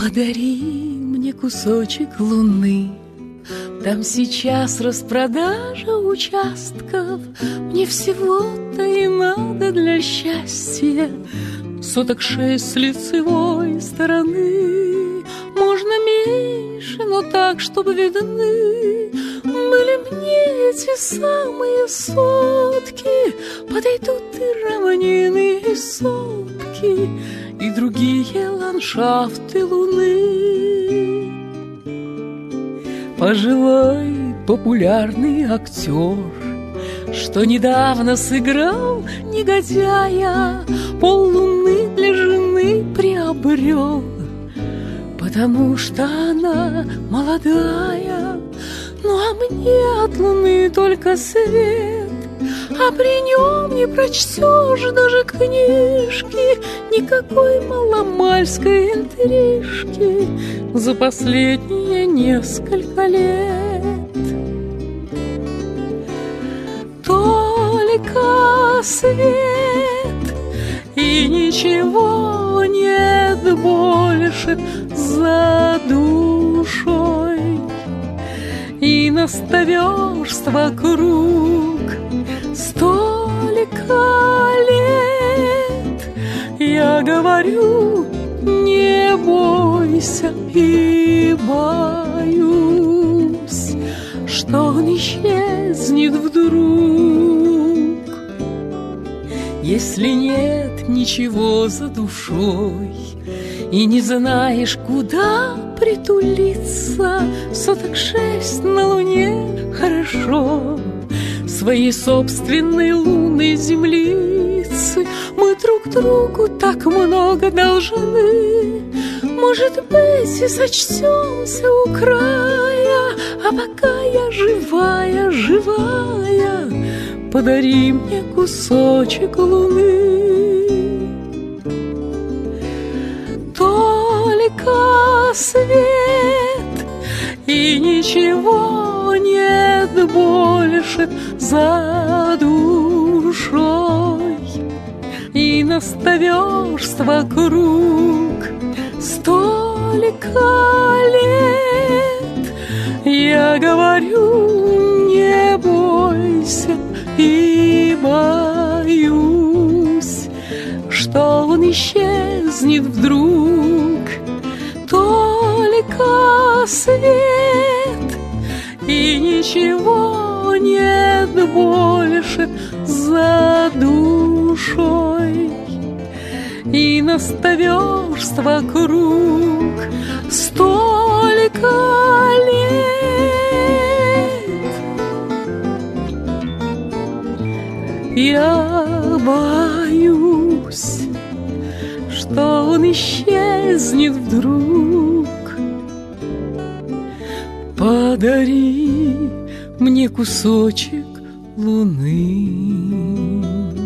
Подари мне кусочек луны, там сейчас распродажа участков. Мне всего-то и надо для счастья соток 6 с лицевой стороны. Можно меньше, но так, чтобы видны были мне эти самые сотки. Подойдут и равнины, и сопки, и другие ландшафты луны. Пожилой популярный актер, что недавно сыграл негодяя, поллуны для жены приобрел, потому что она молодая. Ну а мне от луны только свет, а при нем не прочтешь даже книжки, никакой маломальской интрижки за последние несколько лет. Только свет и ничего нет больше за душой, и наставишь вокруг столько лет. Я говорю, не бойся, и боюсь, что он исчезнет вдруг. Если нет ничего за душой и не знаешь, куда притулиться, соток 6 на луне хорошо. Своей собственной лунной землицы мы друг другу так много должны. Может быть, и сочтемся у края, а пока я живая, живая, подари мне кусочек луны. Только свет и ничего нет больше за душой, и наставишь вокруг столько лет. Я говорю, не бойся, и боюсь, что он исчезнет вдруг. Только свет и ничего нет больше за душой, и наставишь вокруг столько лет. Я боюсь, что он исчезнет вдруг. Подари мне кусочек луны.